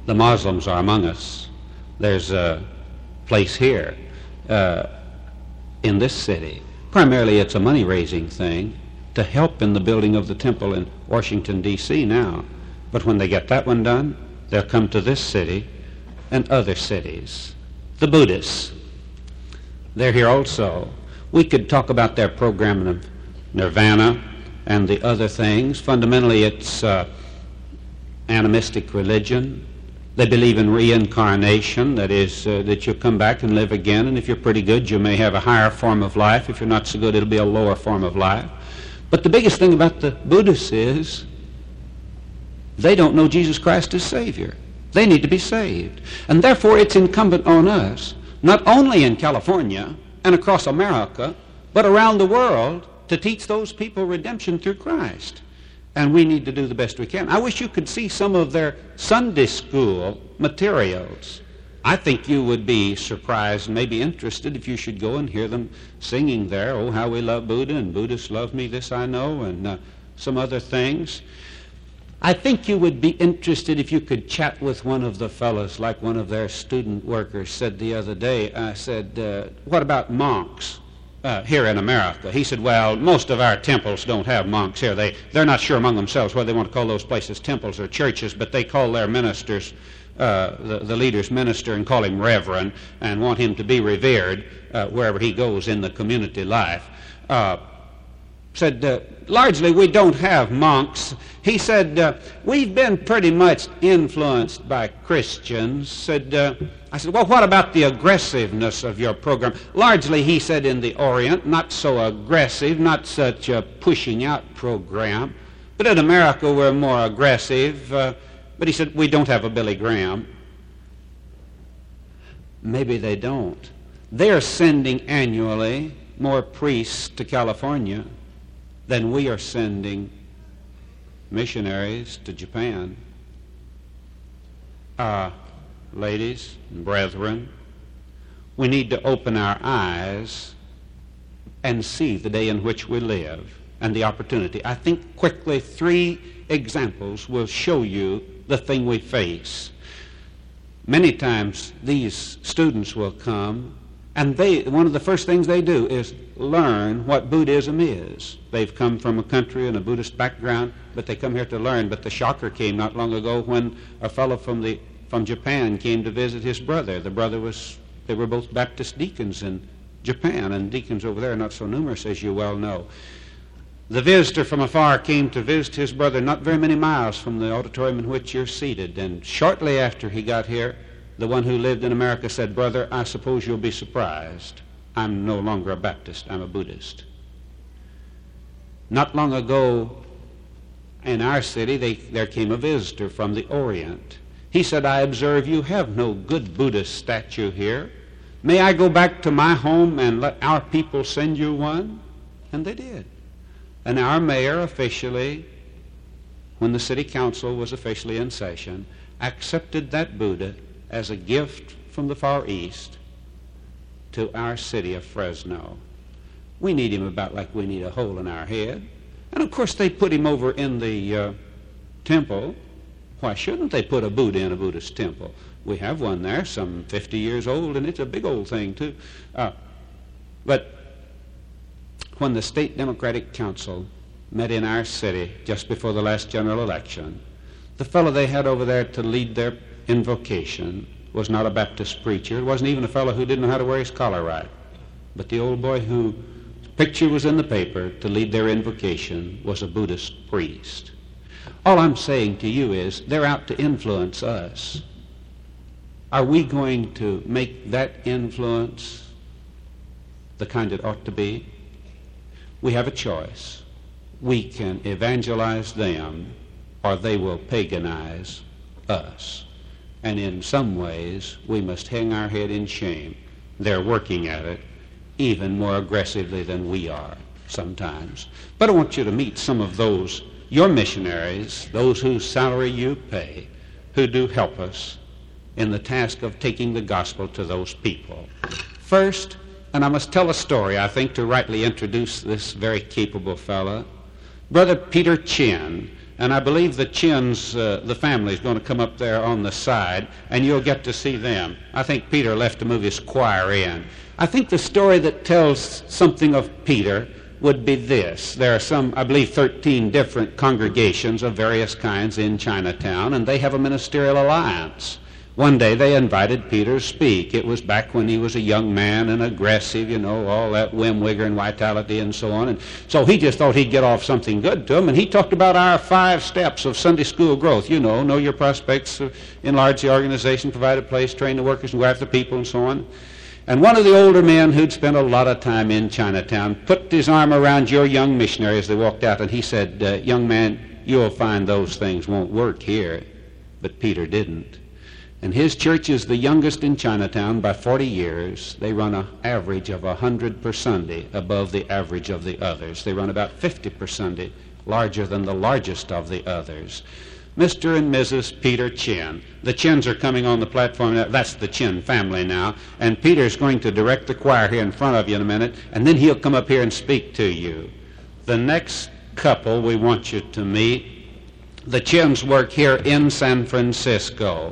The Muslims are among us. There's a place here in this city. Primarily it's a money-raising thing to help in the building of the temple in Washington, D.C. now. But when they get that one done, they'll come to this city and other cities. The Buddhists, they're here also. We could talk about their program of nirvana and the other things. Fundamentally, it's animistic religion. They believe in reincarnation, that is, that you'll come back and live again, and if you're pretty good, you may have a higher form of life. If you're not so good, it'll be a lower form of life. But the biggest thing about the Buddhists is they don't know Jesus Christ as Savior. They need to be saved. And therefore, it's incumbent on us, not only in California and across America, but around the world, to teach those people redemption through Christ. And we need to do the best we can. I wish you could see some of their Sunday school materials. I think you would be surprised and maybe interested if you should go and hear them singing there, "Oh, how we love Buddha," and "Buddhists love me, this I know," and some other things. I think you would be interested if you could chat with one of the fellows, like one of their student workers said the other day. I said, what about monks here in America? He said, well, most of our temples don't have monks here. They're not sure among themselves whether they want to call those places temples or churches, but they call their ministers, the leader's minister, and call him reverend and want him to be revered wherever he goes in the community life. Said, largely we don't have monks. He said, we've been pretty much influenced by Christians. I said, well, what about the aggressiveness of your program? Largely, he said, in the Orient, not so aggressive, not such a pushing out program. But in America, we're more aggressive. But he said, we don't have a Billy Graham. Maybe they don't. They're sending annually more priests to California than we are sending missionaries to Japan. Ladies and brethren, we need to open our eyes and see the day in which we live and the opportunity. I think quickly 3 examples will show you the thing we face. Many times these students will come, and one of the first things they do is learn what Buddhism is. They've come from a country and a Buddhist background, but they come here to learn. But the shocker came not long ago when a fellow from Japan came to visit his brother. They were both Baptist deacons in Japan, and deacons over there are not so numerous, as you well know. The visitor from afar came to visit his brother not very many miles from the auditorium in which you're seated, and shortly after he got here, the one who lived in America said, "Brother, I suppose you'll be surprised. I'm no longer a Baptist, I'm a Buddhist." Not long ago in our city, there came a visitor from the Orient. He said, "I observe you have no good Buddhist statue here. May I go back to my home and let our people send you one?" And they did. And our mayor officially, when the city council was officially in session, accepted that Buddha as a gift from the Far East to our city of Fresno. We need him about like we need a hole in our head. And of course they put him over in the temple. Why shouldn't they put a Buddha in a Buddhist temple? We have one there, some 50 years old, and it's a big old thing too. But when the State Democratic Council met in our city just before the last general election, the fellow they had over there to lead their invocation was not a Baptist preacher. It wasn't even a fellow who didn't know how to wear his collar right. But the old boy whose picture was in the paper to lead their invocation was a Buddhist priest. All I'm saying to you is they're out to influence us. Are we going to make that influence the kind it ought to be? We have a choice. We can evangelize them, or they will paganize us. And in some ways, we must hang our head in shame. They're working at it even more aggressively than we are sometimes. But I want you to meet some of those, your missionaries, those whose salary you pay, who do help us in the task of taking the gospel to those people. First, and I must tell a story, I think, to rightly introduce this very capable fellow. Brother Peter Chin And I believe the Chins, the family, is going to come up there on the side, and you'll get to see them. I think Peter left to move his choir in. I think the story that tells something of Peter would be this. There are some, I believe, 13 different congregations of various kinds in Chinatown, and they have a ministerial alliance. One day they invited Peter to speak. It was back when he was a young man and aggressive, all that whim-wigger and vitality and so on. And so he just thought he'd get off something good to him, and he talked about our 5 steps of Sunday school growth. Know your prospects, enlarge the organization, provide a place, train the workers, and go after people, and so on. And one of the older men who'd spent a lot of time in Chinatown put his arm around your young missionary as they walked out, and he said, young man, you'll find those things won't work here. But Peter didn't. And his church is the youngest in Chinatown by 40 years. They run an average of 100 per Sunday above the average of the others. They run about 50 per Sunday, larger than the largest of the others. Mr. and Mrs. Peter Chin. The Chins are coming on the platform now. That's the Chin family now. And Peter's going to direct the choir here in front of you in a minute, and then he'll come up here and speak to you. The next couple we want you to meet, the Chins work here in San Francisco.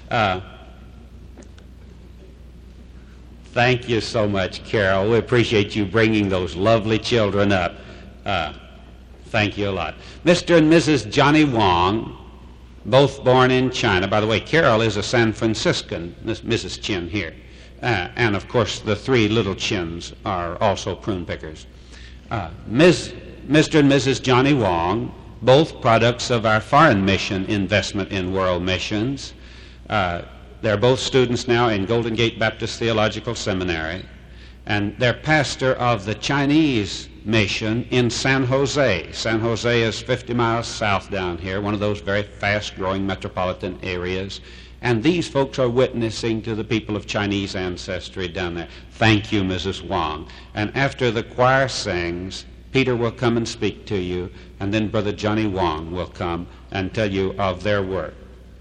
Thank you so much, Carol. We appreciate you bringing those lovely children up. Thank you a lot. Mr. and Mrs. Johnny Wong, both born in China. By the way, Carol is a San Franciscan, Mrs. Chin here. And, of course, the 3 little Chins are also prune pickers. Mr. and Mrs. Johnny Wong, both products of our foreign mission investment in world missions. They're both students now in Golden Gate Baptist Theological Seminary, and they're pastor of the Chinese mission in San Jose. San Jose is 50 miles south down here, one of those very fast-growing metropolitan areas, and these folks are witnessing to the people of Chinese ancestry down there. Thank you, Mrs. Wong. And after the choir sings, Peter will come and speak to you, and then Brother Johnny Wong will come and tell you of their work.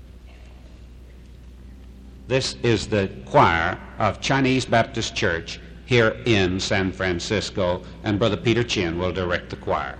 This is the choir of Chinese Baptist Church here in San Francisco, and Brother Peter Chin will direct the choir.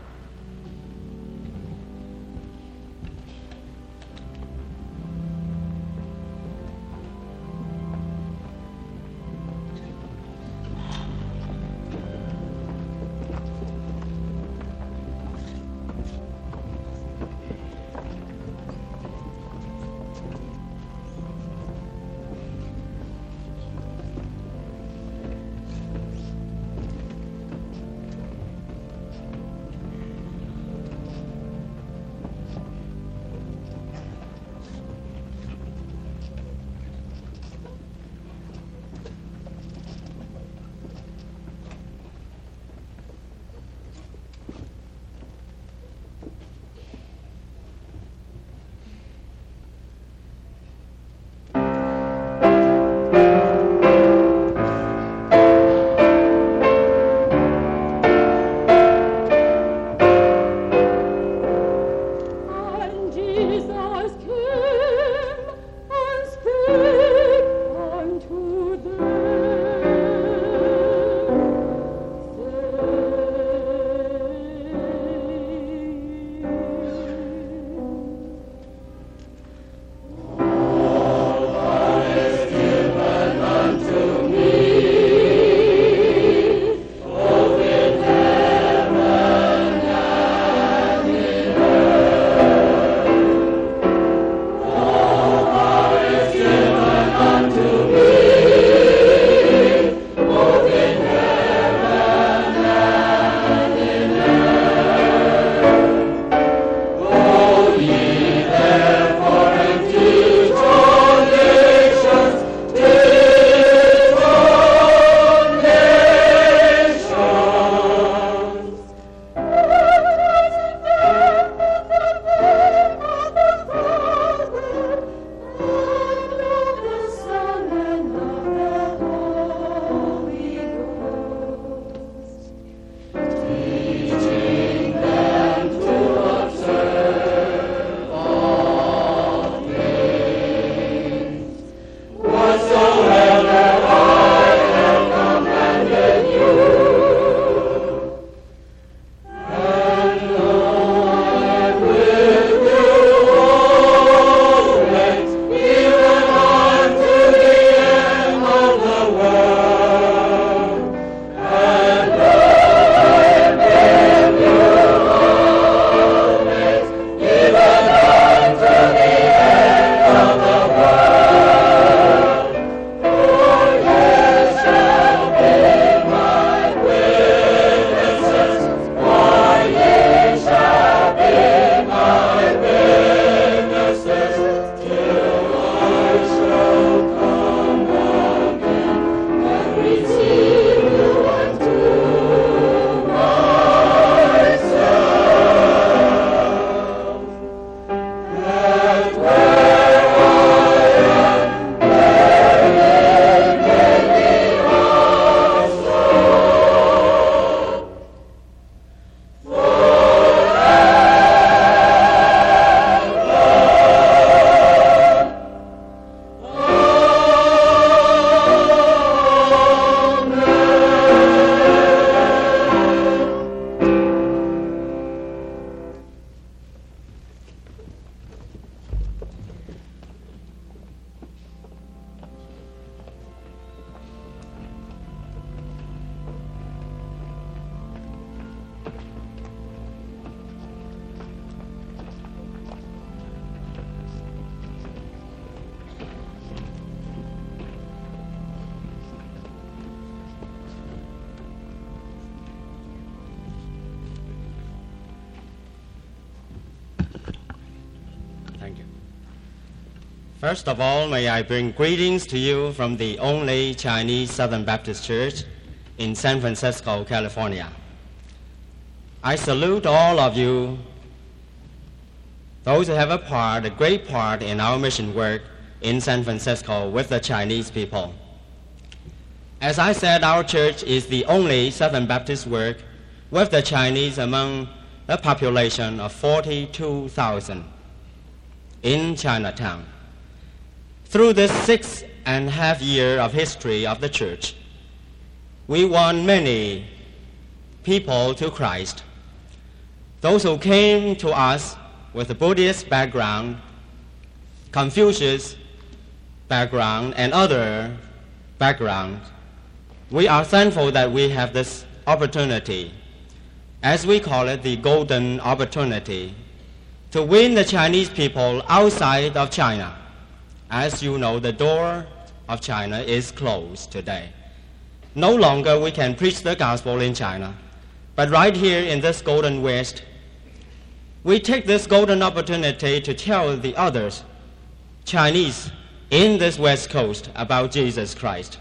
First of all, may I bring greetings to you from the only Chinese Southern Baptist Church in San Francisco, California. I salute all of you, those who have a great part in our mission work in San Francisco with the Chinese people. As I said, our church is the only Southern Baptist work with the Chinese among a population of 42,000 in Chinatown. Through this 6.5 years of history of the church, we won many people to Christ. Those who came to us with a Buddhist background, Confucius background, and other backgrounds, we are thankful that we have this opportunity, as we call it, the golden opportunity, to win the Chinese people outside of China. As you know, the door of China is closed today. No longer we can preach the gospel in China, but right here in this golden West, we take this golden opportunity to tell the others, Chinese in this West Coast, about Jesus Christ.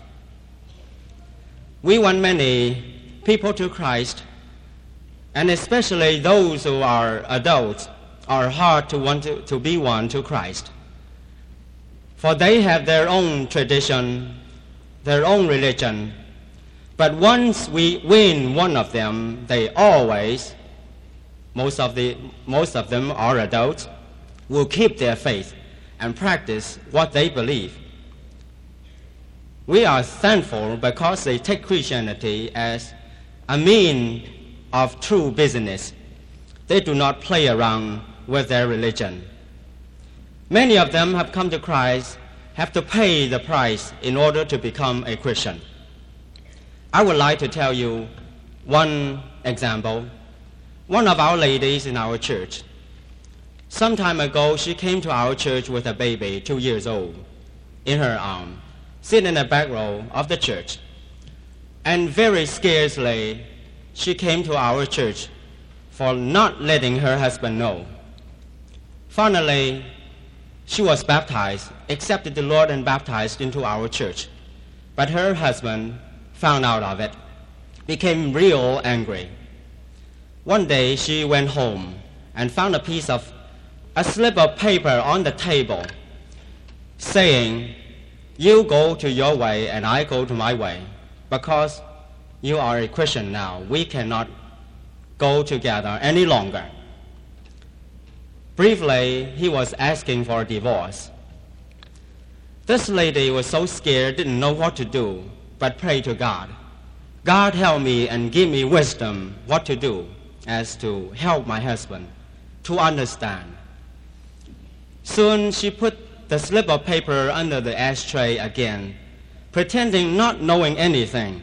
We want many people to Christ, and especially those who are adults are hard to want to be won to Christ. For they have their own tradition, their own religion. But once we win one of them, they always, most of them are adults, will keep their faith and practice what they believe. We are thankful because they take Christianity as a means of true business. They do not play around with their religion. Many of them have come to Christ, have to pay the price in order to become a Christian. I would like to tell you one example. One of our ladies in our church, some time ago, she came to our church with a baby, 2 years old, in her arm, sitting in the back row of the church. And very scarcely, she came to our church for not letting her husband know. Finally, she was baptized, accepted the Lord and baptized into our church. But her husband found out of it, became real angry. One day she went home and found a slip of paper on the table saying, "You go to your way and I go to my way. Because you are a Christian now, we cannot go together any longer." Briefly, he was asking for a divorce. This lady was so scared, didn't know what to do, but prayed to God. God, help me and give me wisdom what to do as to help my husband to understand. Soon she put the slip of paper under the ashtray again, pretending not knowing anything,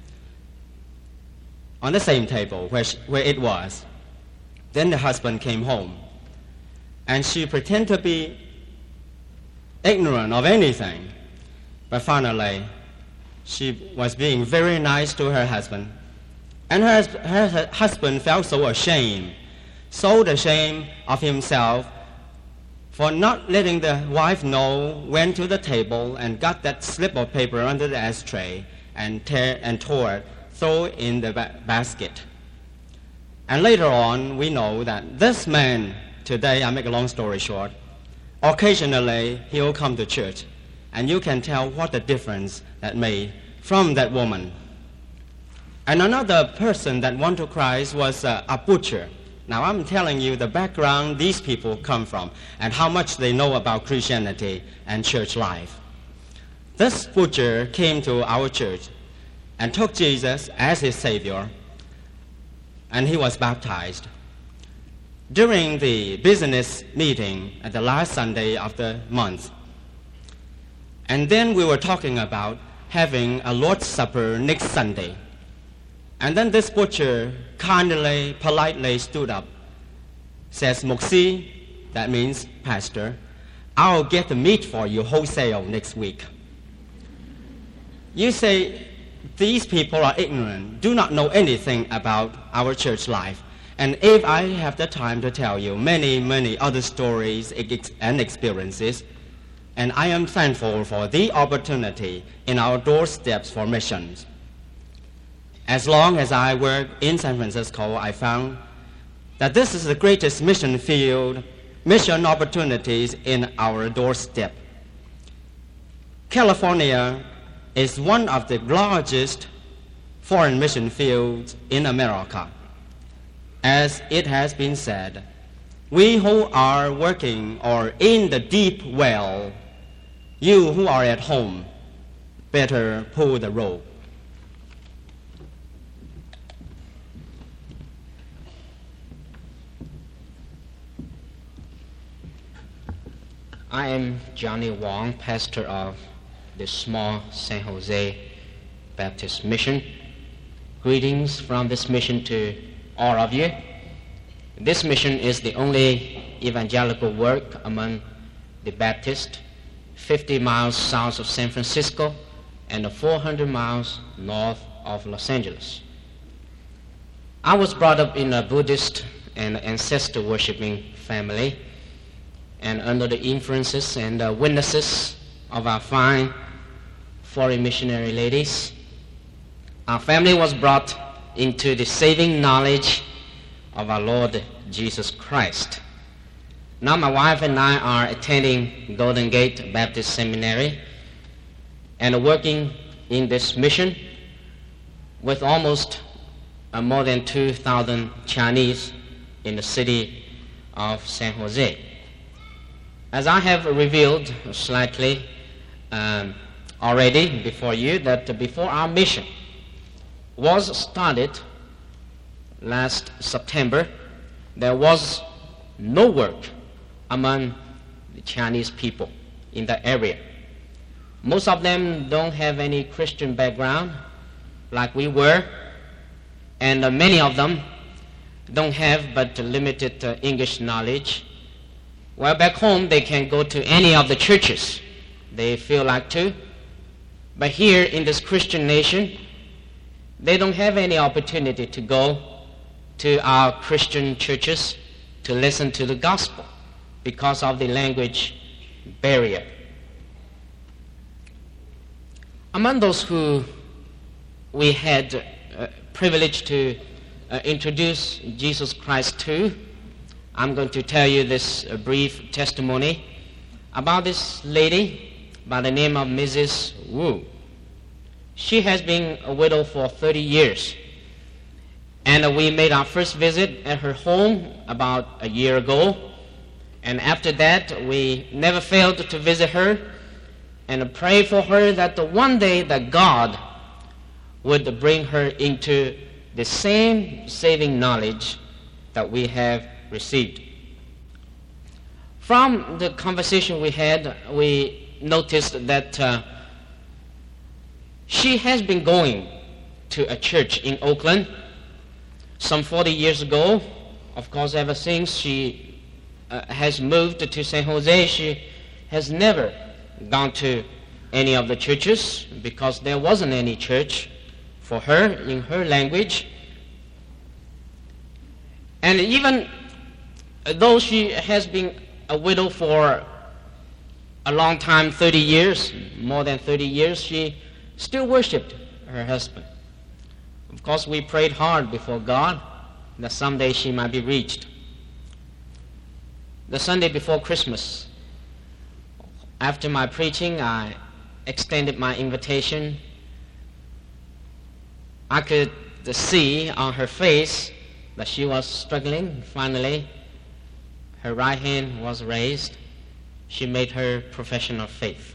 on the same table where it was. Then the husband came home, and she pretended to be ignorant of anything. But finally, she was being very nice to her husband. And her husband felt so ashamed of himself for not letting the wife know, went to the table and got that slip of paper under the ashtray and tore it, throw it in the basket. And later on, we know that this man, today, I make a long story short, occasionally he'll come to church, and you can tell what the difference that made from that woman. And another person that went to Christ was a butcher. Now I'm telling you the background these people come from and how much they know about Christianity and church life. This butcher came to our church and took Jesus as his Savior, and he was baptized. During the business meeting at the last Sunday of the month, and then we were talking about having a Lord's Supper next Sunday. And then this butcher kindly, politely stood up, says, "Muxi," that means pastor, "I'll get the meat for you wholesale next week." You say, these people are ignorant, do not know anything about our church life. And if I have the time to tell you many, many other stories and experiences, and I am thankful for the opportunity in our doorsteps for missions. As long as I work in San Francisco, I found that this is the greatest mission field, mission opportunities in our doorstep. California is one of the largest foreign mission fields in America. As it has been said, we who are working or in the deep well, you who are at home, better pull the rope. I am Johnny Wong, pastor of the small San Jose Baptist Mission. Greetings from this mission to all of you. This mission is the only evangelical work among the Baptists, 50 miles south of San Francisco and 400 miles north of Los Angeles. I was brought up in a Buddhist and ancestor worshiping family, and under the influences and witnesses of our fine foreign missionary ladies, our family was brought into the saving knowledge of our Lord Jesus Christ. Now my wife and I are attending Golden Gate Baptist Seminary and working in this mission with almost more than 2,000 Chinese in the city of San Jose. As I have revealed slightly already before you, that before our mission was started last September, there was no work among the Chinese people in that area. Most of them don't have any Christian background like we were, and many of them don't have but limited English knowledge. Well, back home, they can go to any of the churches they feel like to. But here in this Christian nation, they don't have any opportunity to go to our Christian churches to listen to the gospel because of the language barrier. Among those who we had privilege to introduce Jesus Christ to, I'm going to tell you this brief testimony about this lady by the name of Mrs. Wu. She has been a widow for 30 years. And we made our first visit at her home about a year ago. And after that, we never failed to visit her and pray for her that one day that God would bring her into the same saving knowledge that we have received. From the conversation we had, we noticed that she has been going to a church in Oakland some 40 years ago. Of course, ever since she has moved to San Jose, she has never gone to any of the churches because there wasn't any church for her in her language. And even though she has been a widow for a long time, 30 years, more than 30 years, she still worshipped her husband. Of course, we prayed hard before God that someday she might be reached. The Sunday before Christmas, after my preaching, I extended my invitation. I could see on her face that she was struggling. Finally, her right hand was raised. She made her profession of faith.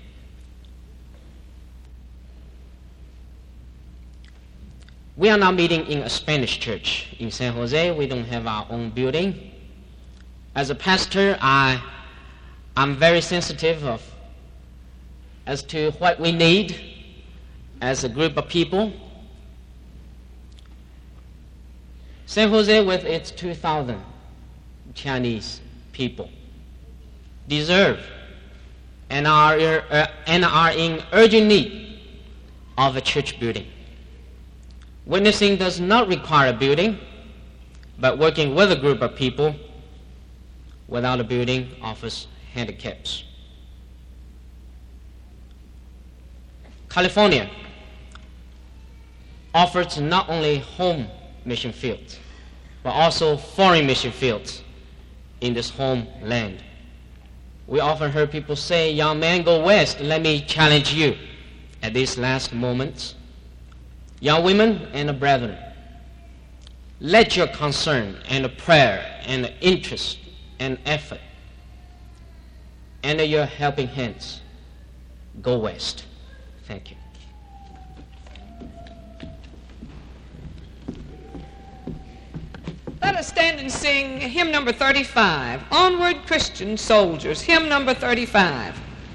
We are now meeting in a Spanish church in San Jose. We don't have our own building. As a pastor, I'm very sensitive as to what we need as a group of people. San Jose, with its 2,000 Chinese people, deserve and are in urgent need of a church building. Witnessing does not require a building, but working with a group of people without a building offers handicaps. California offers not only home mission fields, but also foreign mission fields in this homeland. We often heard people say, young man, go west. Let me challenge you at these last moments. Young women and brethren, let your concern and prayer and interest and effort and your helping hands go west. Thank you. Let us stand and sing hymn number 35, Onward Christian Soldiers, hymn number 35.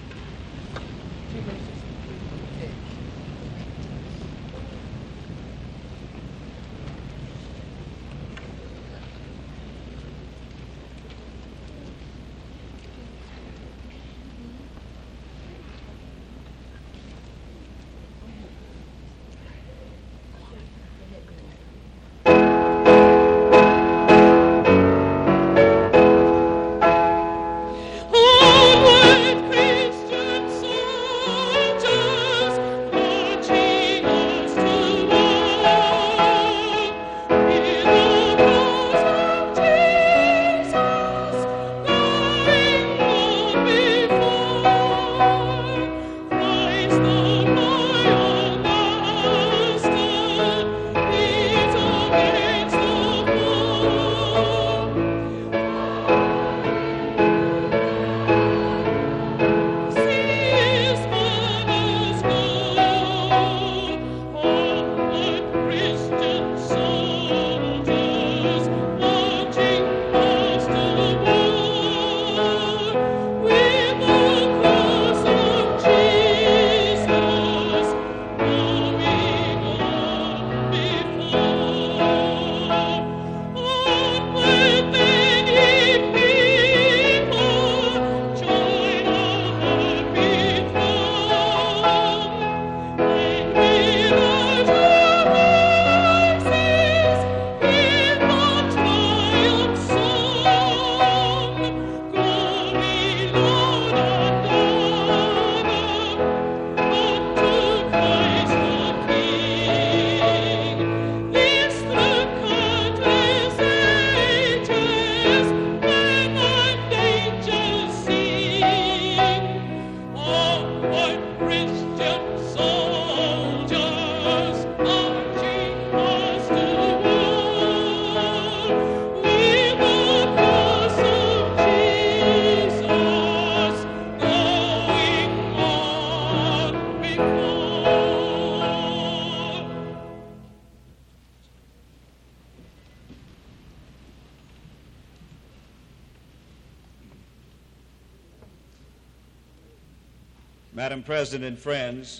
Madam President and friends,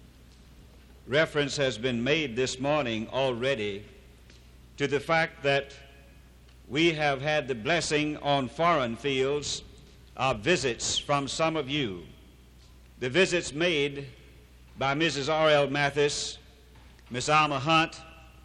reference has been made this morning already to the fact that we have had the blessing on foreign fields of visits from some of you. The visits made by Mrs. R.L. Mathis, Miss Alma Hunt,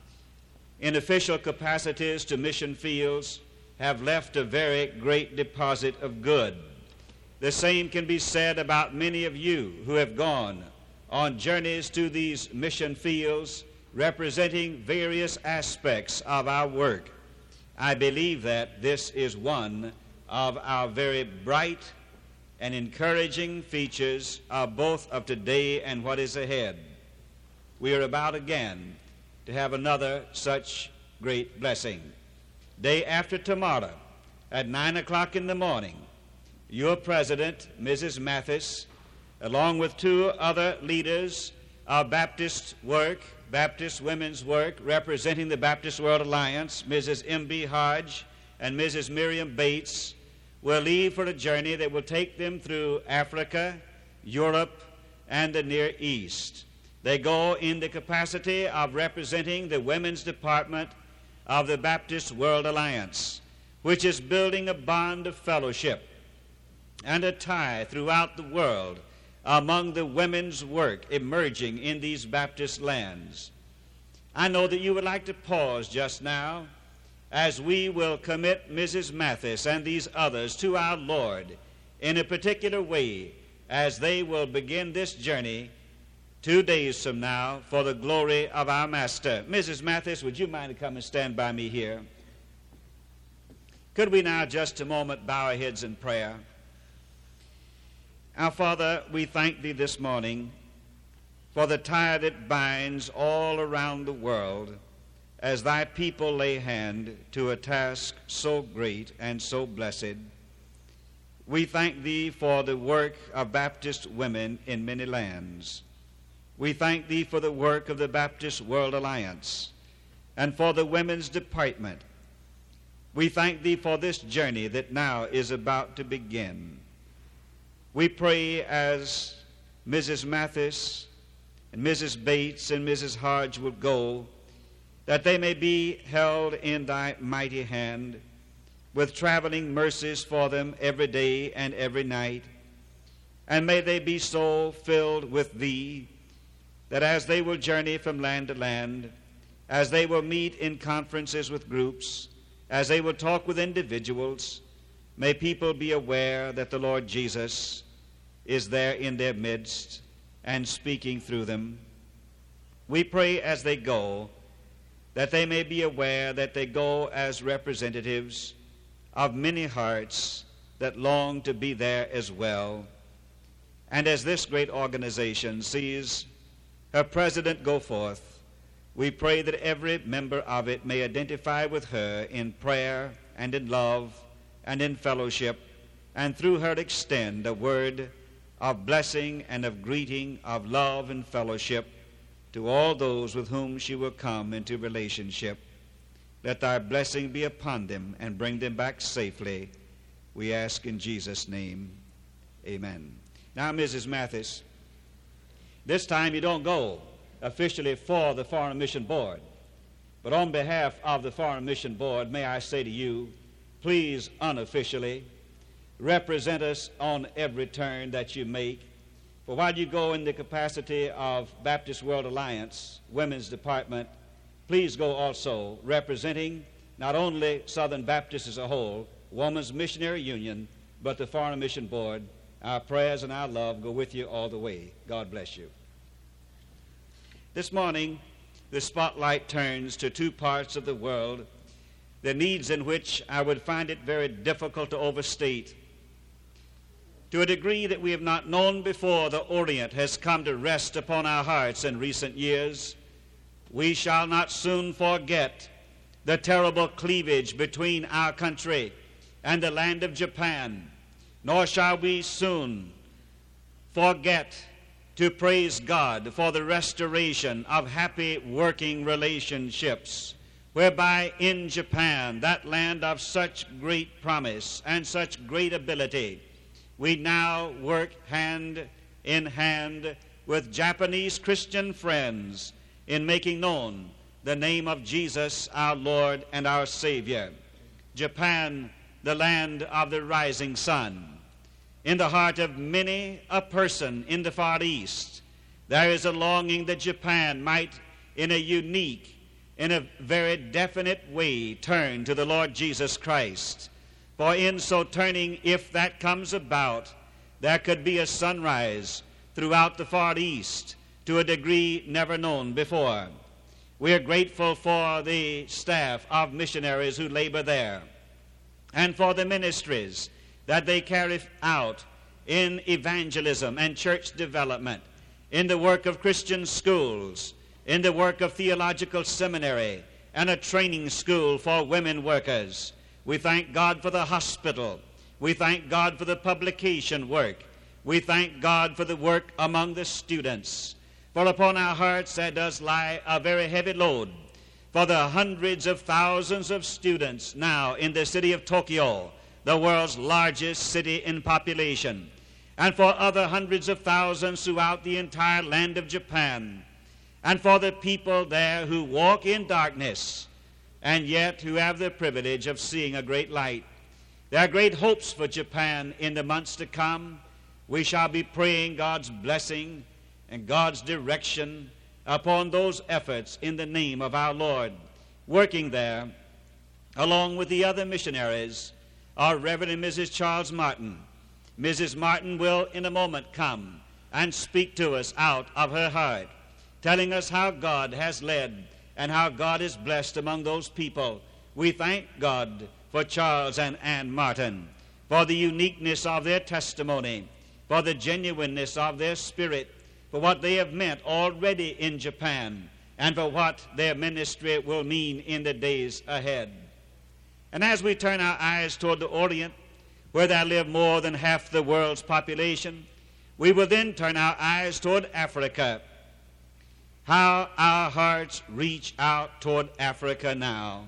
in official capacities to mission fields have left a very great deposit of good. The same can be said about many of you who have gone on journeys to these mission fields representing various aspects of our work. I believe that this is one of our very bright and encouraging features of both of today and what is ahead. We are about again to have another such great blessing. Day after tomorrow at 9 o'clock in the morning, your president, Mrs. Mathis, along with two other leaders of Baptist work, Baptist women's work, representing the Baptist World Alliance, Mrs. M.B. Hodge and Mrs. Miriam Bates, will leave for a journey that will take them through Africa, Europe, and the Near East. They go in the capacity of representing the women's department of the Baptist World Alliance, which is building a bond of fellowship and a tie throughout the world among the women's work emerging in these Baptist lands. I know that you would like to pause just now as we will commit Mrs. Mathis and these others to our Lord in a particular way as they will begin this journey 2 days from now for the glory of our Master. Mrs. Mathis, would you mind to come and stand by me here? Could we now just a moment bow our heads in prayer? Our Father, we thank Thee this morning for the tie that binds all around the world as Thy people lay hand to a task so great and so blessed. We thank Thee for the work of Baptist women in many lands. We thank Thee for the work of the Baptist World Alliance and for the Women's Department. We thank Thee for this journey that now is about to begin. We pray as Mrs. Mathis and Mrs. Bates and Mrs. Hodge will go, that they may be held in Thy mighty hand with traveling mercies for them every day and every night. And may they be so filled with Thee that as they will journey from land to land, as they will meet in conferences with groups, as they will talk with individuals, may people be aware that the Lord Jesus is there in their midst and speaking through them. We pray as they go that they may be aware that they go as representatives of many hearts that long to be there as well. And as this great organization sees her president go forth, we pray that every member of it may identify with her in prayer and in love and in fellowship, and through her extend a word of blessing and of greeting, of love and fellowship to all those with whom she will come into relationship. Let Thy blessing be upon them and bring them back safely. We ask in Jesus' name. Amen. Now, Mrs. Mathis, this time you don't go officially for the Foreign Mission Board, but on behalf of the Foreign Mission Board, may I say to you, please unofficially represent us on every turn that you make. For while you go in the capacity of Baptist World Alliance, Women's Department, please go also representing not only Southern Baptists as a whole, Women's Missionary Union, but the Foreign Mission Board. Our prayers and our love go with you all the way. God bless you. This morning, the spotlight turns to two parts of the world, the needs in which I would find it very difficult to overstate. To a degree that we have not known before, the Orient has come to rest upon our hearts in recent years. We shall not soon forget the terrible cleavage between our country and the land of Japan, nor shall we soon forget to praise God for the restoration of happy working relationships, whereby in Japan, that land of such great promise and such great ability, we now work hand in hand with Japanese Christian friends in making known the name of Jesus, our Lord and our Savior. Japan, the land of the rising sun. In the heart of many a person in the Far East, there is a longing that Japan might, in a unique, in a very definite way, turn to the Lord Jesus Christ. For in so turning, if that comes about, there could be a sunrise throughout the Far East to a degree never known before. We are grateful for the staff of missionaries who labor there and for the ministries that they carry out in evangelism and church development, in the work of Christian schools, in the work of theological seminary and a training school for women workers. We thank God for the hospital. We thank God for the publication work. We thank God for the work among the students. For upon our hearts there does lie a very heavy load for the hundreds of thousands of students now in the city of Tokyo, the world's largest city in population, and for other hundreds of thousands throughout the entire land of Japan, and for the people there who walk in darkness and yet who have the privilege of seeing a great light. There are great hopes for Japan in the months to come. We shall be praying God's blessing and God's direction upon those efforts in the name of our Lord. Working there, along with the other missionaries, our Reverend Mrs. Charles Martin. Mrs. Martin will in a moment come and speak to us out of her heart, telling us how God has led and how God is blessed among those people. We thank God for Charles and Ann Martin, for the uniqueness of their testimony, for the genuineness of their spirit, for what they have meant already in Japan, and for what their ministry will mean in the days ahead. And as we turn our eyes toward the Orient, where there live more than half the world's population, we will then turn our eyes toward Africa. How our hearts reach out toward Africa now.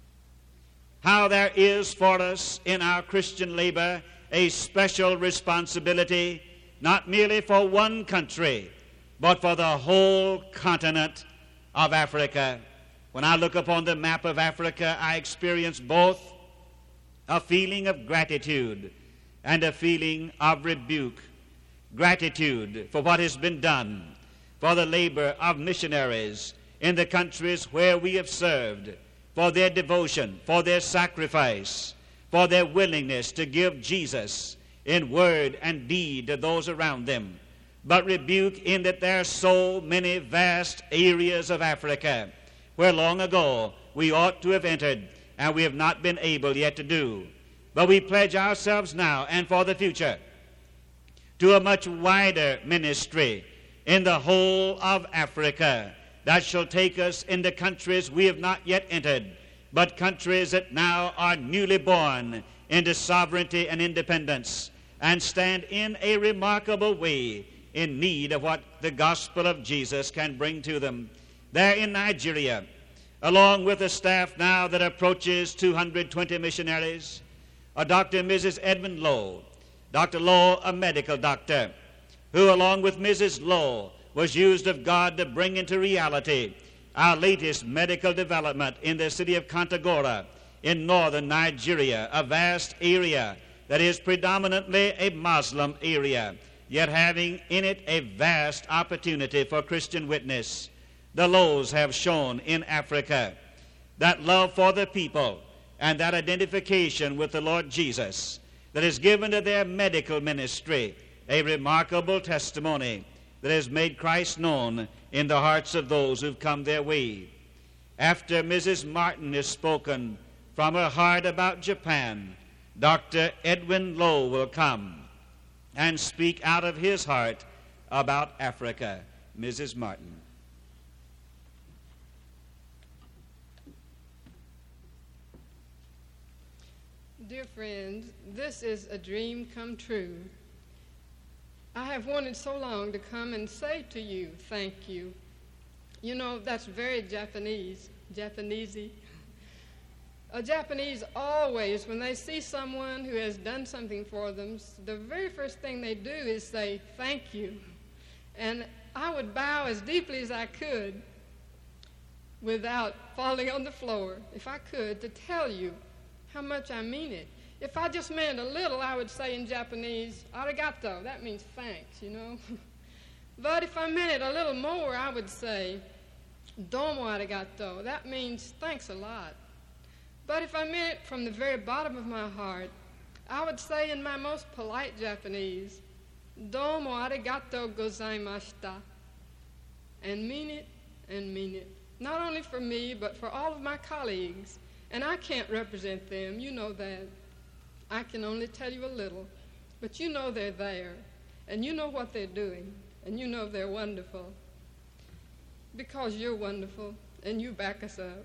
How there is for us in our Christian labor a special responsibility, not merely for one country, but for the whole continent of Africa. When I look upon the map of Africa, I experience both a feeling of gratitude and a feeling of rebuke. Gratitude for what has been done, for the labor of missionaries in the countries where we have served, for their devotion, for their sacrifice, for their willingness to give Jesus in word and deed to those around them. But rebuke in that there are so many vast areas of Africa where long ago we ought to have entered and we have not been able yet to do. But we pledge ourselves now and for the future to a much wider ministry in the whole of Africa that shall take us into countries we have not yet entered, but countries that now are newly born into sovereignty and independence and stand in a remarkable way in need of what the gospel of Jesus can bring to them. There in Nigeria, along with a staff now that approaches 220 missionaries, Dr. and Mrs. Edmund Lowe, Dr. Lowe, a medical doctor, who along with Mrs. Lowe was used of God to bring into reality our latest medical development in the city of Kontagora in northern Nigeria, a vast area that is predominantly a Muslim area, yet having in it a vast opportunity for Christian witness. The Lowes have shown in Africa that love for the people and that identification with the Lord Jesus that is given to their medical ministry, a remarkable testimony that has made Christ known in the hearts of those who've come their way. After Mrs. Martin has spoken from her heart about Japan, Dr. Edwin Lowe will come and speak out of his heart about Africa. Mrs. Martin. Dear friends, this is a dream come true. I have wanted so long to come and say to you, thank you. You know, that's very Japanesey. A Japanese always, when they see someone who has done something for them, the very first thing they do is say, thank you. And I would bow as deeply as I could without falling on the floor, if I could, to tell you how much I mean it. If I just meant a little, I would say in Japanese, arigato. That means thanks, you know. But if I meant it a little more, I would say, domo arigato. That means thanks a lot. But if I meant it from the very bottom of my heart, I would say in my most polite Japanese, domo arigato gozaimashita. And mean it, and mean it. Not only for me, but for all of my colleagues. And I can't represent them, you know that. I can only tell you a little. But you know they're there, and you know what they're doing, and you know they're wonderful. Because you're wonderful, and you back us up.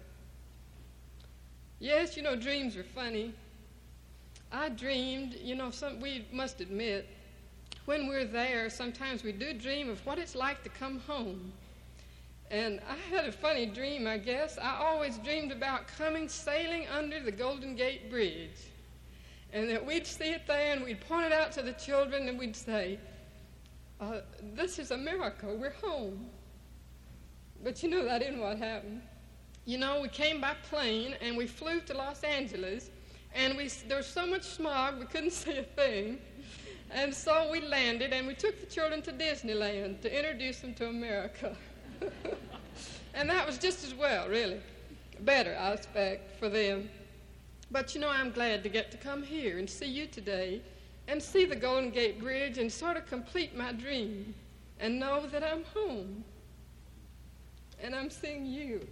Yes, you know, dreams are funny. I dreamed, you know, we must admit, when we're there, sometimes we do dream of what it's like to come home. And I had a funny dream, I guess. I always dreamed about coming sailing under the Golden Gate Bridge. And that we'd see it there, and we'd point it out to the children, and we'd say, this is America, we're home. But you know, that isn't what happened. You know, we came by plane, and we flew to Los Angeles, and there was so much smog, we couldn't see a thing. And so we landed, and we took the children to Disneyland to introduce them to America. And that was just as well, really. Better, I expect, for them. But you know, I'm glad to get to come here and see you today and see the Golden Gate Bridge and sort of complete my dream. and know that I'm home and I'm seeing you.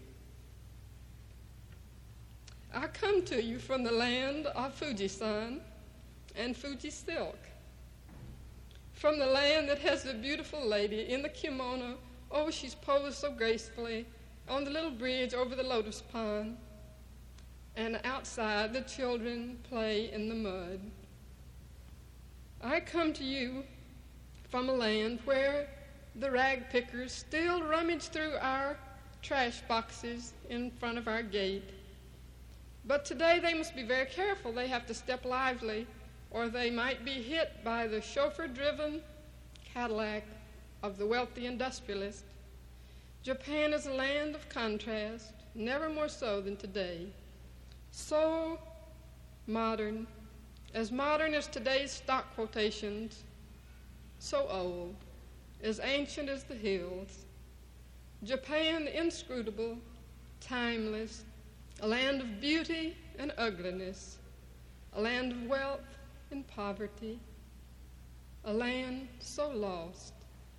I come to you from the land of Fujisan and Fuji silk, from the land that has the beautiful lady in the kimono. Oh, she's posed so gracefully on the little bridge over the lotus pond, and outside the children play in the mud. I come to you from a land where the rag pickers still rummage through our trash boxes in front of our gate. But today they must be very careful. They have to step lively, or they might be hit by the chauffeur-driven Cadillac of the wealthy industrialist. Japan is a land of contrast, never more so than today. So modern as today's stock quotations, so old, as ancient as the hills. Japan, inscrutable, timeless, a land of beauty and ugliness, a land of wealth and poverty, a land so lost,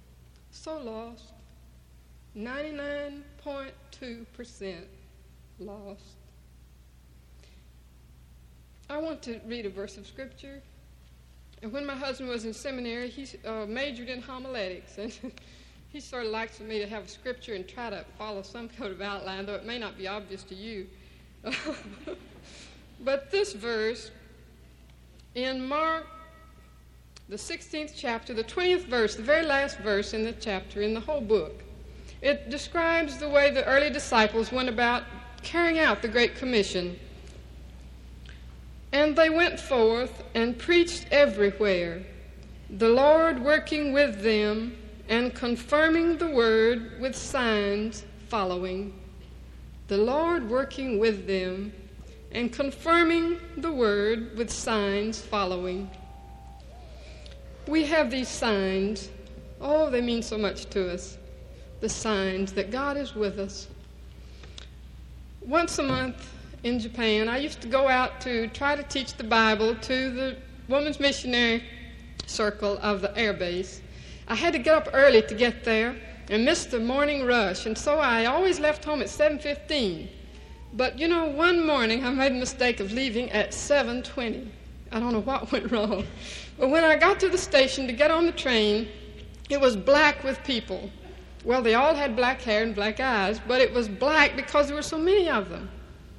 99.2% lost. I want to read a verse of Scripture. And when my husband was in seminary, he majored in homiletics, and he sort of likes for me to have a scripture and try to follow some kind of outline, though it may not be obvious to you. But this verse, in Mark, the 16th chapter, the 20th verse, the very last verse in the chapter, in the whole book, it describes the way the early disciples went about carrying out the Great Commission. And they went forth and preached everywhere, the Lord working with them and confirming the word with signs following. The Lord working with them and confirming the word with signs following. We have these signs. Oh, they mean so much to us. The signs that God is with us. Once a month in Japan, I used to go out to try to teach the Bible to the Women's Missionary Circle of the air base. I had to get up early to get there and miss the morning rush, and so I always left home at 7:15. But you know, one morning I made a mistake of leaving at 7:20. I don't know what went wrong. But when I got to the station to get on the train, it was black with people. Well, they all had black hair and black eyes, but it was black because there were so many of them.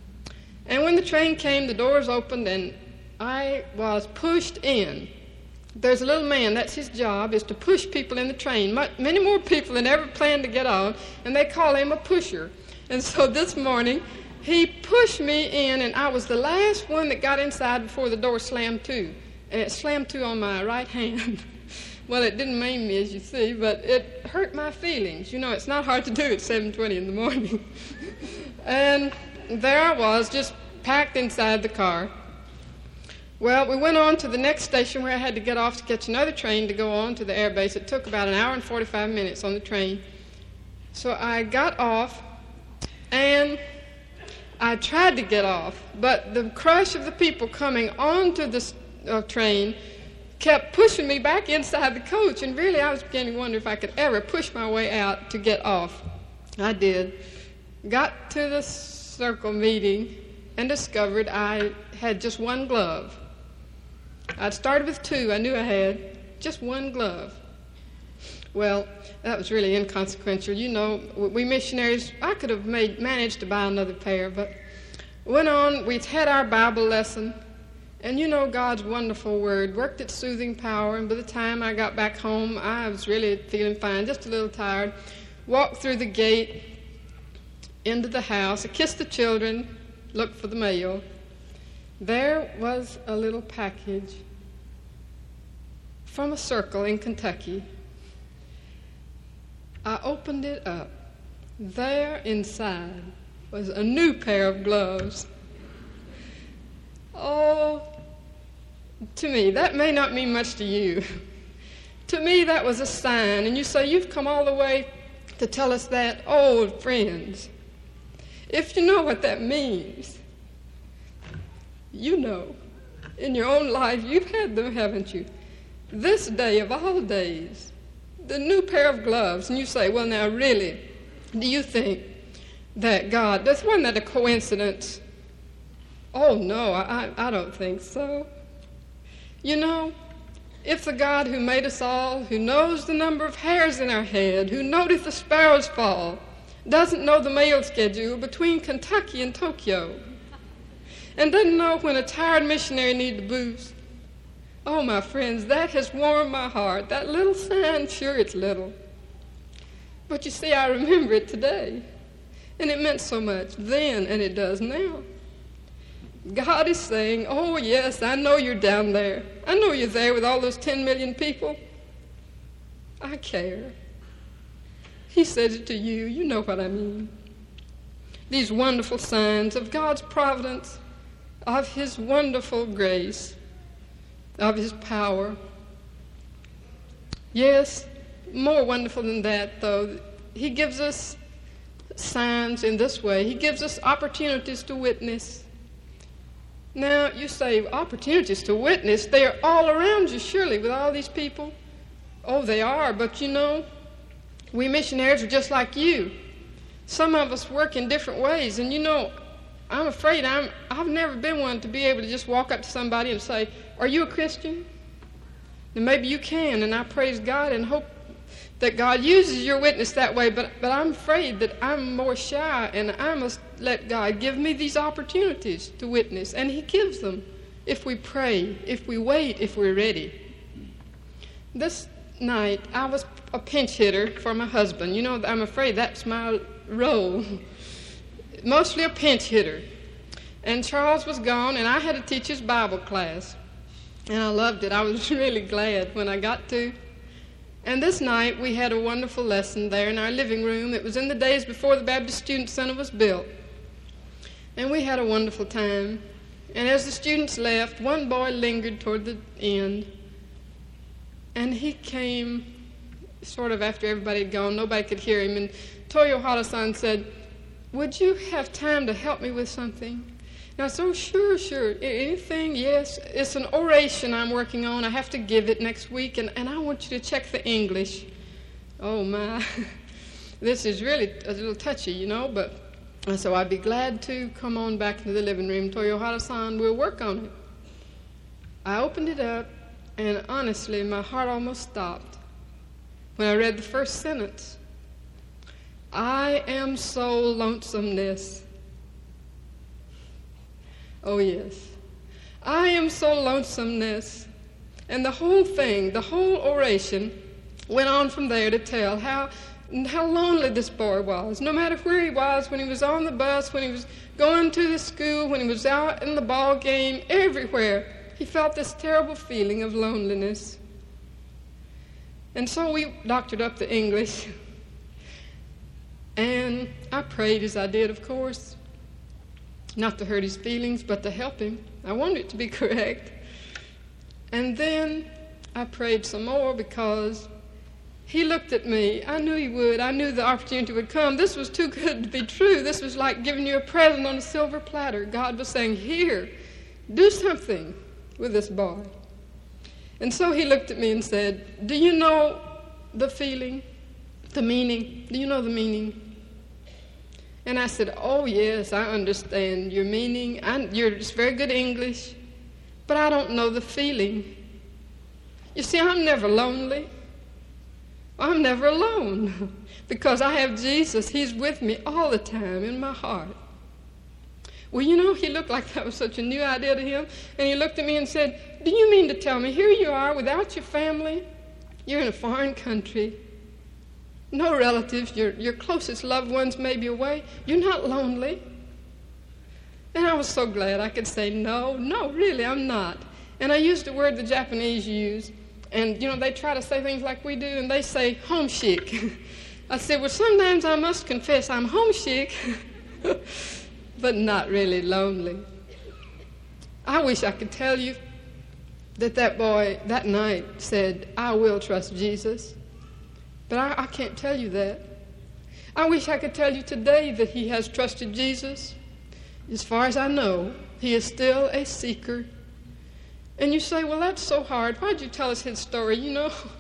And when the train came, the doors opened, and I was pushed in. There's a little man, that's his job, is to push people in the train. Many more people than ever planned to get on, and they call him a pusher. And so this morning, he pushed me in, and I was the last one that got inside before the door slammed to. And it slammed to on my right hand. Well, it didn't maim me, as you see, but it hurt my feelings. You know, it's not hard to do at 7:20 in the morning. And there I was, just packed inside the car. Well, we went on to the next station where I had to get off to catch another train to go on to the air base. It took about an hour and 45 minutes on the train. So I got off, and I tried to get off, but the crush of the people coming onto the train kept pushing me back inside the coach, and really I was beginning to wonder if I could ever push my way out to get off. I did. Got to the circle meeting and discovered I had just one glove. I'd started with two. I knew I had just one glove. Well, that was really inconsequential. You know, we missionaries, I could have managed to buy another pair, but went on. We had our Bible lesson, and you know, God's wonderful word worked its soothing power, and by the time I got back home, I was really feeling fine, just a little tired. Walked through the gate into the house. I kissed the children, looked for the mail. There was a little package from a circle in Kentucky. I opened it up. There inside was a new pair of gloves. Oh, to me, that may not mean much to you. To me, that was a sign. And you say, you've come all the way to tell us that? Old friends, if you know what that means, you know. In your own life, you've had them, haven't you? This day of all days, the new pair of gloves. And you say, well, now, really, do you think that God, wasn't that a coincidence? Oh, no, I don't think so. You know, if the God who made us all, who knows the number of hairs in our head, who noteth the sparrows fall, doesn't know the mail schedule between Kentucky and Tokyo, and doesn't know when a tired missionary needs a boost, oh, my friends, that has warmed my heart. That little sign, sure, it's little. But you see, I remember it today, and it meant so much then, and it does now. God is saying, oh, yes, I know you're down there. I know you're there with all those 10 million people. I care. He says it to you. You know what I mean. These wonderful signs of God's providence, of his wonderful grace, of his power. Yes, more wonderful than that, though. He gives us signs in this way. He gives us opportunities to witness. Now, you say, opportunities to witness, they are all around you, surely, with all these people. Oh, they are, but you know, we missionaries are just like you. Some of us work in different ways, and you know, I'm afraid I've never been one to be able to just walk up to somebody and say, are you a Christian? And maybe you can, and I praise God and hope that God uses your witness that way, but I'm afraid that I'm more shy, and I must let God give me these opportunities to witness, and he gives them if we pray, if we wait, if we're ready. This night, I was a pinch hitter for my husband. You know, I'm afraid that's my role, mostly a pinch hitter. And Charles was gone, and I had to teach his Bible class, and I loved it. I was really glad when I got to. And this night, we had a wonderful lesson there in our living room. It was in the days before the Baptist Student Center was built. And we had a wonderful time. And as the students left, one boy lingered toward the end. And he came sort of after everybody had gone. Nobody could hear him. And Toyo Hara-san said, would you have time to help me with something? And I said, oh, sure. Anything? Yes. It's an oration I'm working on. I have to give it next week, and I want you to check the English. Oh, my. This is really a little touchy, you know, but so I'd be glad to come on back into the living room. Toyo Hara-san, we'll work on it. I opened it up, and honestly, my heart almost stopped when I read the first sentence. I am so lonesomeness. Oh, yes. I am so lonesomeness. And the whole thing, the whole oration, went on from there to tell how lonely this boy was. No matter where he was, when he was on the bus, when he was going to the school, when he was out in the ball game, everywhere, he felt this terrible feeling of loneliness. And so we doctored up the English. And I prayed as I did, of course. Not to hurt his feelings, but to help him. I wanted it to be correct. And then I prayed some more because he looked at me. I knew he would. I knew the opportunity would come. This was too good to be true. This was like giving you a present on a silver platter. God was saying, here, do something with this boy. And so he looked at me and said, do you know the feeling, the meaning? Do you know the meaning? And I said, oh, yes, I understand your meaning. You're just very good English, but I don't know the feeling. You see, I'm never lonely. I'm never alone because I have Jesus. He's with me all the time in my heart. Well, you know, he looked like that was such a new idea to him, and he looked at me and said, do you mean to tell me here you are without your family? You're in a foreign country. No relatives, your closest loved ones may be away. You're not lonely. And I was so glad I could say, no, really, I'm not. And I used the word the Japanese use. And, you know, they try to say things like we do, and they say homesick. I said, well, sometimes I must confess I'm homesick, but not really lonely. I wish I could tell you that boy that night said, I will trust Jesus. But I can't tell you that. I wish I could tell you today that he has trusted Jesus. As far as I know, he is still a seeker. And you say, well, that's so hard. Why'd you tell us his story? You know,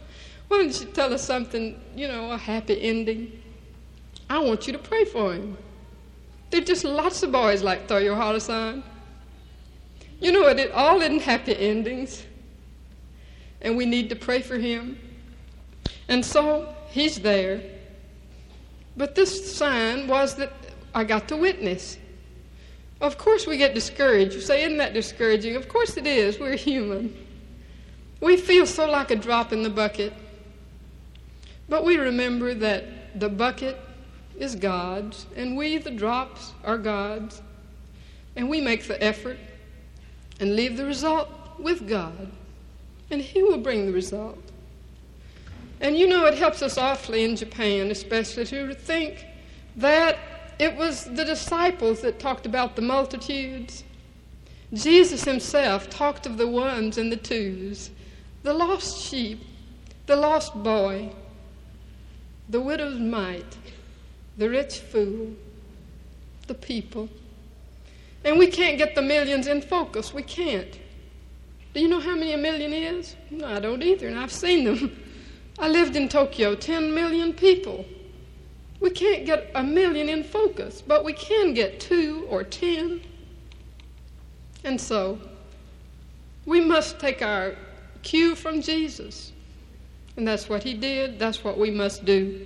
Why don't you tell us something, a happy ending? I want you to pray for him. There are just lots of boys like Toyo Hara-san. It all isn't happy endings. And we need to pray for him. And so he's there. But this sign was that I got to witness. Of course we get discouraged. You say, isn't that discouraging? Of course it is. We're human. We feel so like a drop in the bucket. But we remember that the bucket is God's, and we, the drops, are God's. And we make the effort and leave the result with God. And he will bring the result. And it helps us awfully in Japan, especially, to think that it was the disciples that talked about the multitudes. Jesus himself talked of the ones and the twos, the lost sheep, the lost boy, the widow's mite, the rich fool, the people. And we can't get the millions in focus. We can't. Do you know how many a million is? No, I don't either, and I've seen them. I lived in Tokyo, 10 million people. We can't get a million in focus, but we can get 2 or 10. And so, we must take our cue from Jesus. And that's what he did. That's what we must do.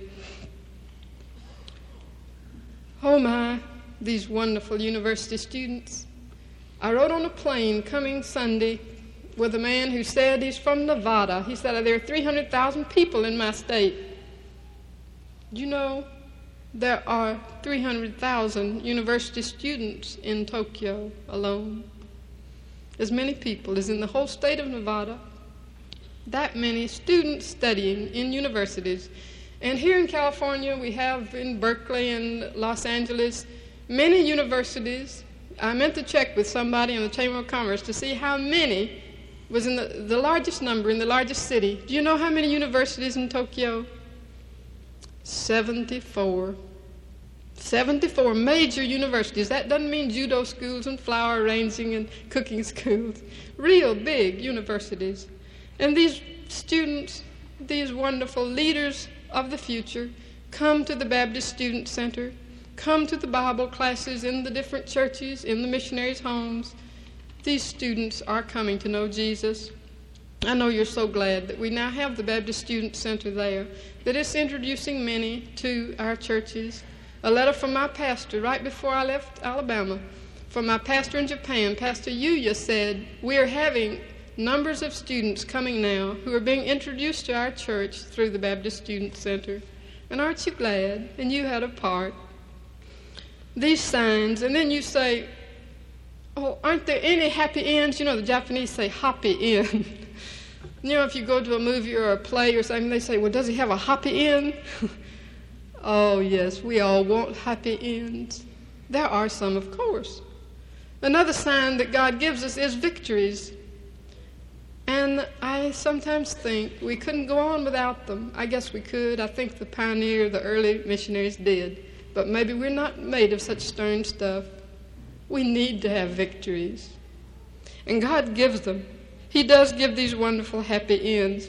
Oh my, these wonderful university students. I rode on a plane coming Sunday with a man who said he's from Nevada. He said, there are 300,000 people in my state. There are 300,000 university students in Tokyo alone. As many people as in the whole state of Nevada. That many students studying in universities. And here in California, we have in Berkeley and Los Angeles many universities. I meant to check with somebody in the Chamber of Commerce to see how many was in the largest number in the largest city. Do you know how many universities in Tokyo? 74. 74 major universities. That doesn't mean judo schools and flower arranging and cooking schools. Real big universities. And these students, these wonderful leaders of the future, come to the Baptist Student Center, come to the Bible classes in the different churches, in the missionaries' homes. These students are coming to know Jesus. I know you're so glad that we now have the Baptist Student Center there, that it's introducing many to our churches. A letter from my pastor right before I left Alabama, from my pastor in Japan, Pastor Yuya, said, we are having numbers of students coming now who are being introduced to our church through the Baptist Student Center. And aren't you glad? And you had a part. These signs, and then you say, oh, aren't there any happy ends? The Japanese say happy end. If you go to a movie or a play or something, they say, well, does he have a happy end? Oh, yes, we all want happy ends. There are some, of course. Another sign that God gives us is victories. And I sometimes think we couldn't go on without them. I guess we could. I think the early missionaries did. But maybe we're not made of such stern stuff. We need to have victories. And God gives them. He does give these wonderful happy ends.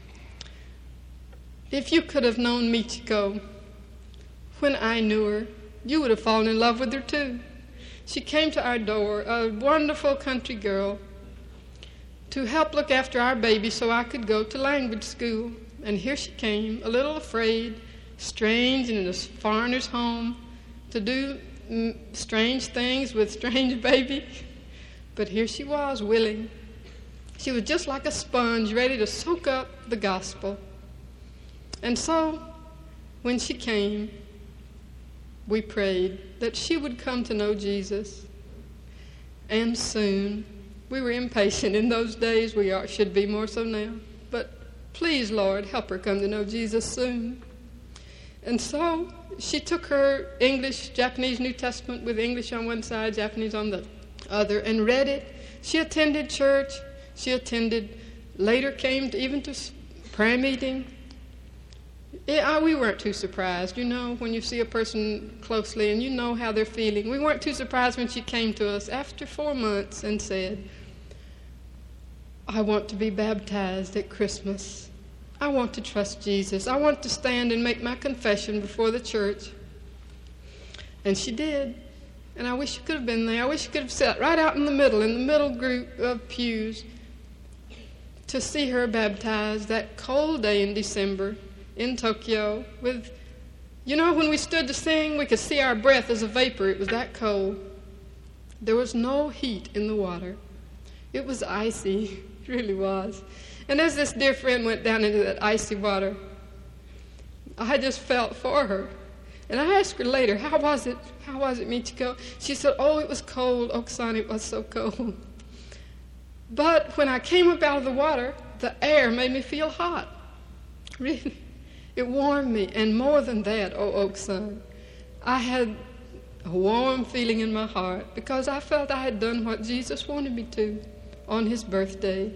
If you could have known Michiko when I knew her, you would have fallen in love with her too. She came to our door, a wonderful country girl, to help look after our baby so I could go to language school. And here she came, a little afraid, strange, in a foreigner's home, to do strange things with strange baby. But here she was, willing. She was just like a sponge, ready to soak up the gospel. And so, when she came, we prayed that she would come to know Jesus. And soon, we were impatient in those days. We should be more so now. But please, Lord, help her come to know Jesus soon. And so she took her Japanese New Testament with English on one side, Japanese on the other, and read it. She attended church. She later came even to prayer meeting. We weren't too surprised, when you see a person closely and you know how they're feeling. We weren't too surprised when she came to us after 4 months and said, I want to be baptized at Christmas. I want to trust Jesus. I want to stand and make my confession before the church. And she did. And I wish you could have been there. I wish you could have sat right out in the middle group of pews, to see her baptized that cold day in December in Tokyo. With, you know, when we stood to sing, we could see our breath as a vapor. It was that cold. There was no heat in the water. It was icy. It really was. And as this dear friend went down into that icy water, I just felt for her. And I asked her later, how was it? How was it, Michiko? She said, oh, it was cold. Okusan, it was so cold. But when I came up out of the water, the air made me feel hot. Really. It warmed me. And more than that, oh, Okusan, I had a warm feeling in my heart because I felt I had done what Jesus wanted me to on his birthday.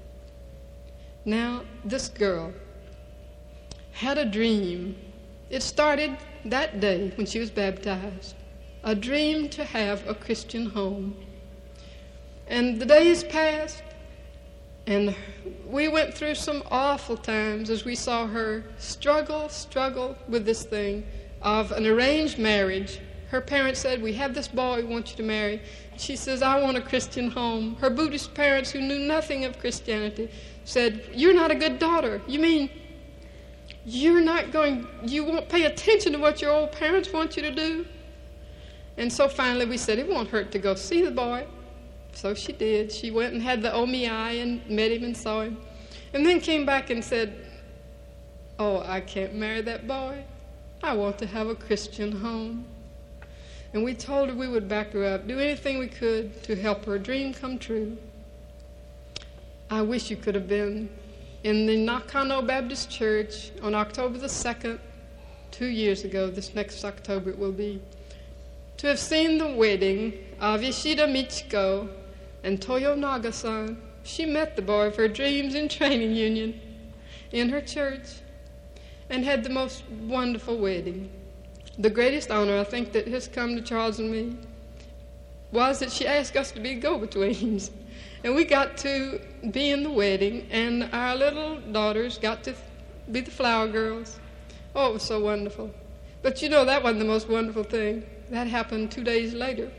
Now, this girl had a dream. It started that day when she was baptized, a dream to have a Christian home. And the days passed, and we went through some awful times as we saw her struggle with this thing of an arranged marriage. Her parents said, we have this boy we want you to marry. She says, I want a Christian home. Her Buddhist parents, who knew nothing of Christianity, said, you're not a good daughter. You mean you won't pay attention to what your old parents want you to do? And so finally we said, it won't hurt to go see the boy. So she did. She went and had the omiai and met him and saw him. And then came back and said, oh, I can't marry that boy. I want to have a Christian home. And we told her we would back her up, do anything we could to help her dream come true. I wish you could have been in the Nakano Baptist Church on October the 2nd, 2 years ago. This next October it will be. To have seen the wedding of Ishida Michiko and Toyo Naga-san. She met the boy of her dreams in training union in her church and had the most wonderful wedding. The greatest honor, I think, that has come to Charles and me was that she asked us to be go-betweens. And we got to be in the wedding, and our little daughters got to be the flower girls. Oh, it was so wonderful. But you know, that wasn't the most wonderful thing. That happened 2 days later.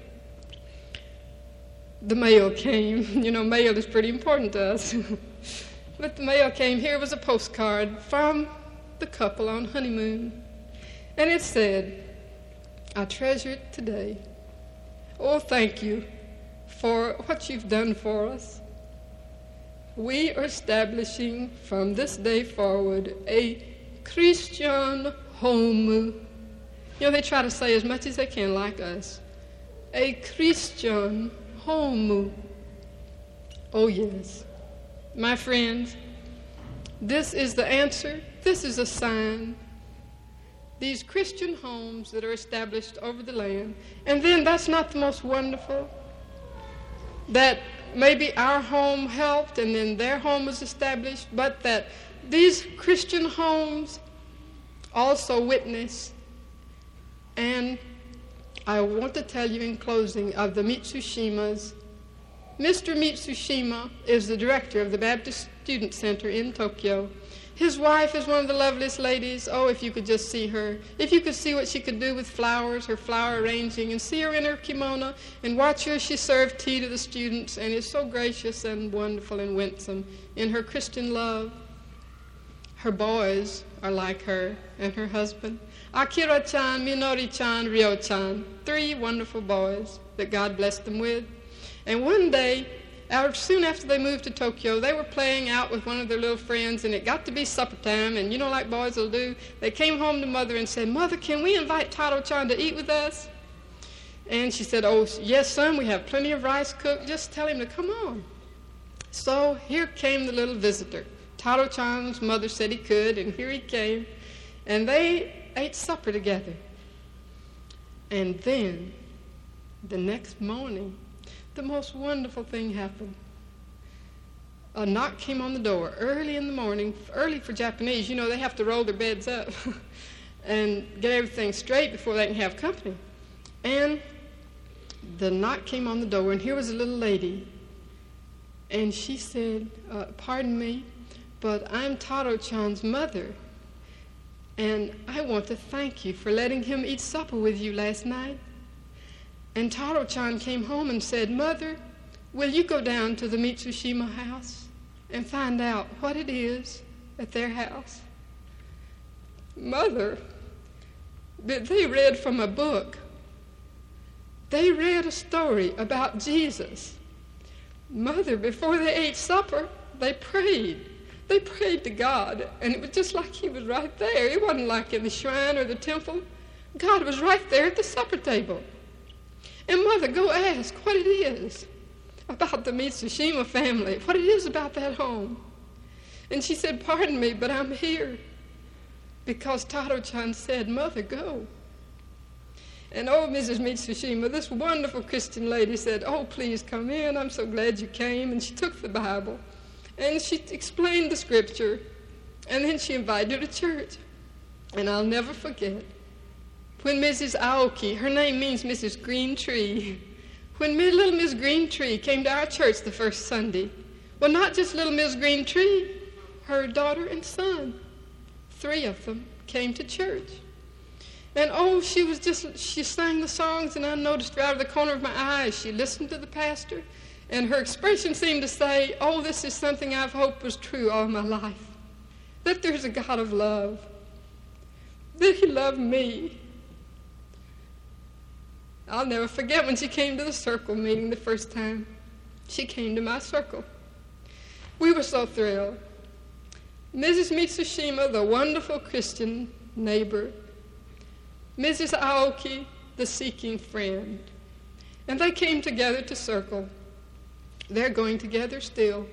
The mail came. You know, mail is pretty important to us. But the mail came. Here was a postcard from the couple on honeymoon. And it said, I treasure it today. Oh, thank you for what you've done for us. We are establishing from this day forward a Christian home. You know, they try to say as much as they can like us. A Christian home. Oh, yes. My friends, this is the answer. This is a sign. These Christian homes that are established over the land. And then that's not the most wonderful. That maybe our home helped and then their home was established, but that these Christian homes also witness. And I want to tell you in closing of the Mitsushimas. Mr. Mitsushima is the director of the Baptist Student Center in Tokyo. His wife is one of the loveliest ladies. Oh, if you could just see her. If you could see what she could do with flowers, her flower arranging, and see her in her kimono, and watch her as she served tea to the students, and is so gracious and wonderful and winsome in her Christian love. Her boys are like her, and her husband. Akira-chan, Minori-chan, Ryo-chan. 3 wonderful boys that God blessed them with. And one day, soon after they moved to Tokyo, they were playing out with one of their little friends, and it got to be supper time, and you know, like boys will do, they came home to Mother and said, Mother, can we invite Taro-chan to eat with us? And she said, oh, yes, son, we have plenty of rice cooked. Just tell him to come on. So here came the little visitor. Taro-chan's mother said he could, and here he came. And they ate supper together. And then, the next morning, the most wonderful thing happened. A knock came on the door early in the morning, early for Japanese. You know, they have to roll their beds up and get everything straight before they can have company. And the knock came on the door, and here was a little lady. And she said, pardon me, but I'm Taro-chan's mother, and I want to thank you for letting him eat supper with you last night. And Taro-chan came home and said, Mother, will you go down to the Mitsushima house and find out what it is at their house? Mother, they read from a book. They read a story about Jesus. Mother, before they ate supper, they prayed. They prayed to God, and it was just like he was right there. It wasn't like in the shrine or the temple. God was right there at the supper table. And Mother, go ask what it is about the Mitsushima family, what it is about that home. And she said, pardon me, but I'm here because Taro-chan said, Mother, go. And oh, Mrs. Mitsushima, this wonderful Christian lady said, oh, please come in. I'm so glad you came. And she took the Bible, and she explained the scripture, and then she invited her to church. And I'll never forget, when Mrs. Aoki, her name means Mrs. Green Tree, when little Miss Green Tree came to our church the first Sunday, well, not just little Miss Green Tree, her daughter and son, 3 of them came to church. And oh, she sang the songs, and I noticed right out of the corner of my eye, she listened to the pastor, and her expression seemed to say, oh, this is something I've hoped was true all my life, that there's a God of love, that he loved me. I'll never forget when she came to the circle meeting the first time. She came to my circle. We were so thrilled. Mrs. Mitsushima, the wonderful Christian neighbor, Mrs. Aoki, the seeking friend. And they came together to circle. They're going together still.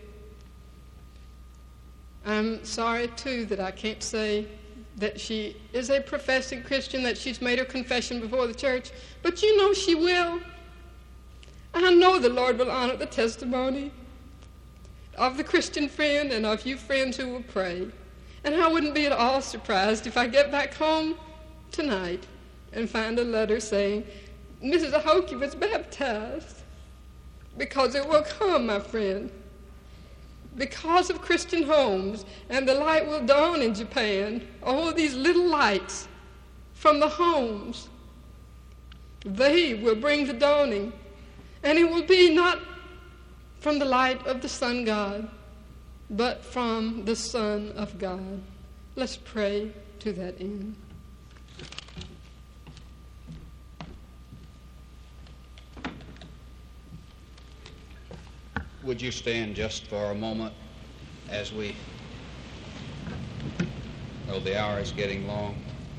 I'm sorry, too, that I can't say that she is a professing Christian, that she's made her confession before the church, but you know she will. I know the Lord will honor the testimony of the Christian friend and of you friends who will pray. And I wouldn't be at all surprised if I get back home tonight and find a letter saying, Mrs. Aoki was baptized, because it will come, my friend. Because of Christian homes, and the light will dawn in Japan. All these little lights from the homes, they will bring the dawning. And it will be not from the light of the sun god, but from the Son of God. Let's pray to that end. Would you stand just for a moment as we know the hour is getting long?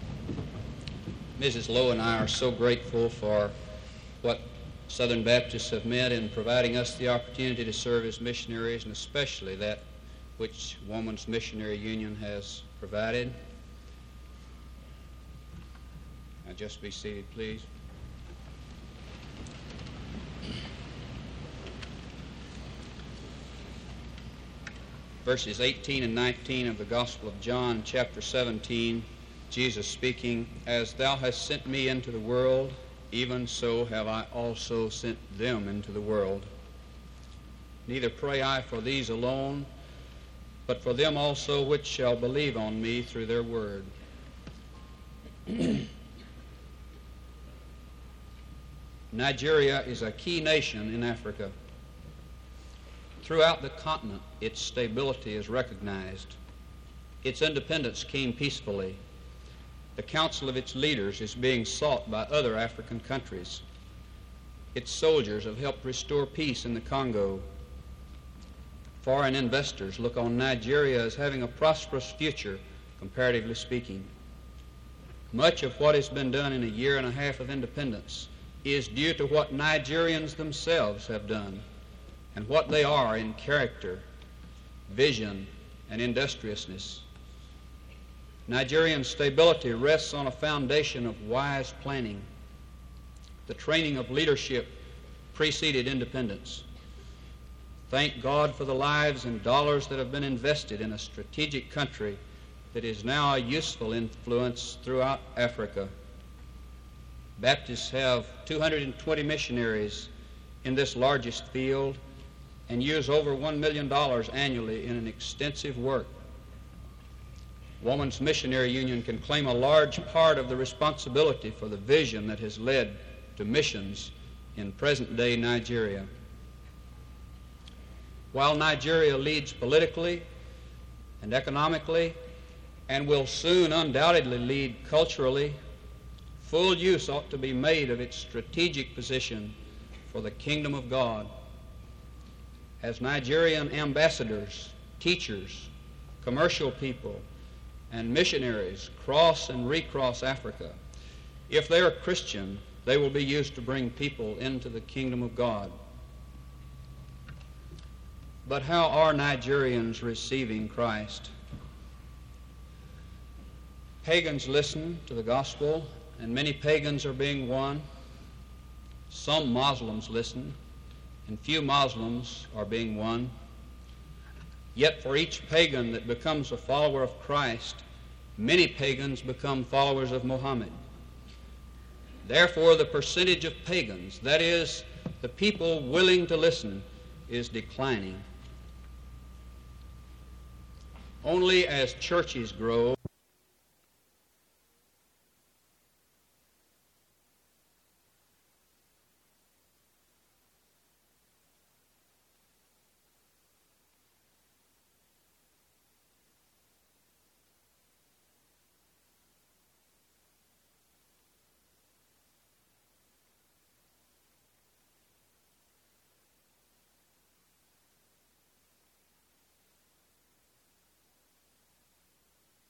Mrs. Lowe and I are so grateful for what Southern Baptists have meant in providing us the opportunity to serve as missionaries, and especially that which Woman's Missionary Union has provided. Now just be seated, please. Verses 18 and 19 of the Gospel of John, chapter 17, Jesus speaking, As thou hast sent me into the world, even so have I also sent them into the world. Neither pray I for these alone, but for them also which shall believe on me through their word. Nigeria is a key nation in Africa. Throughout the continent, its stability is recognized. Its independence came peacefully. The counsel of its leaders is being sought by other African countries. Its soldiers have helped restore peace in the Congo. Foreign investors look on Nigeria as having a prosperous future, comparatively speaking. Much of what has been done in a year and a half of independence is due to what Nigerians themselves have done, and what they are in character, vision, and industriousness. Nigerian stability rests on a foundation of wise planning. The training of leadership preceded independence. Thank God for the lives and dollars that have been invested in a strategic country that is now a useful influence throughout Africa. Baptists have 220 missionaries in this largest field and use over $1 million annually in an extensive work Woman's Missionary Union can claim a large part of the responsibility for the vision that has led to missions in present-day Nigeria. While Nigeria leads politically and economically, and will soon undoubtedly lead culturally, full use ought to be made of its strategic position for the kingdom of God. As Nigerian ambassadors, teachers, commercial people, and missionaries cross and recross Africa, if they are Christian, they will be used to bring people into the kingdom of God. But how are Nigerians receiving Christ? Pagans listen to the gospel, and many pagans are being won. Some Muslims listen, and few Muslims are being won. Yet for each pagan that becomes a follower of Christ, many pagans become followers of Muhammad. Therefore, the percentage of pagans, that is, the people willing to listen, is declining. Only as churches grow